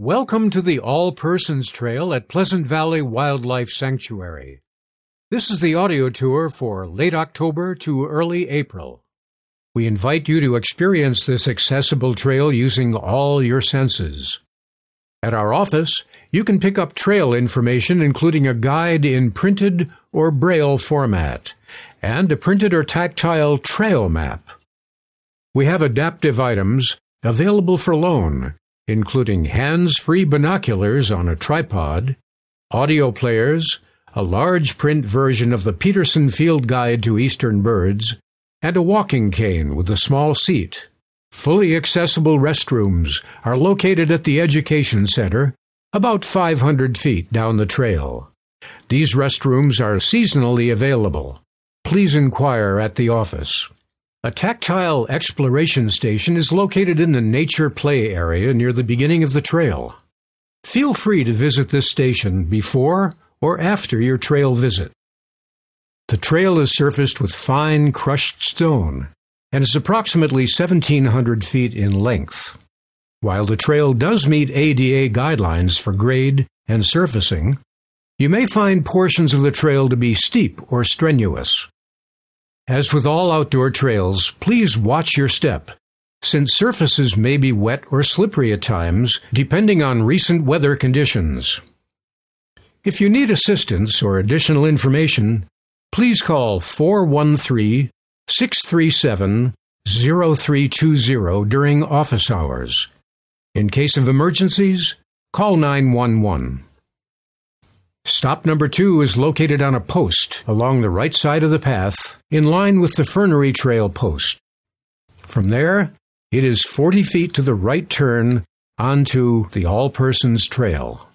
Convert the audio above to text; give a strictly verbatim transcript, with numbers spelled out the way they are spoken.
Welcome to the All Persons Trail at Pleasant Valley Wildlife Sanctuary. This is the audio tour for late October to early April. We invite you to experience this accessible trail using all your senses. At our office, you can pick up trail information including a guide in printed or braille format and a printed or tactile trail map. We have adaptive items available for loan, including hands-free binoculars on a tripod, audio players, a large print version of the Peterson Field Guide to Eastern Birds, and a walking cane with a small seat. Fully accessible restrooms are located at the Education Center, about five hundred feet down the trail. These restrooms are seasonally available. Please inquire at the office. A tactile exploration station is located in the nature play area near the beginning of the trail. Feel free to visit this station before or after your trail visit. The trail is surfaced with fine crushed stone and is approximately seventeen hundred feet in length. While the trail does meet A D A guidelines for grade and surfacing, you may find portions of the trail to be steep or strenuous. As with all outdoor trails, please watch your step, since surfaces may be wet or slippery at times, depending on recent weather conditions. If you need assistance or additional information, please call four one three, six three seven, zero three two zero during office hours. In case of emergencies, call nine one one. Stop number two is located on a post along the right side of the path, in line with the Fernery Trail post. From there, it is forty feet to the right turn onto the All Persons Trail.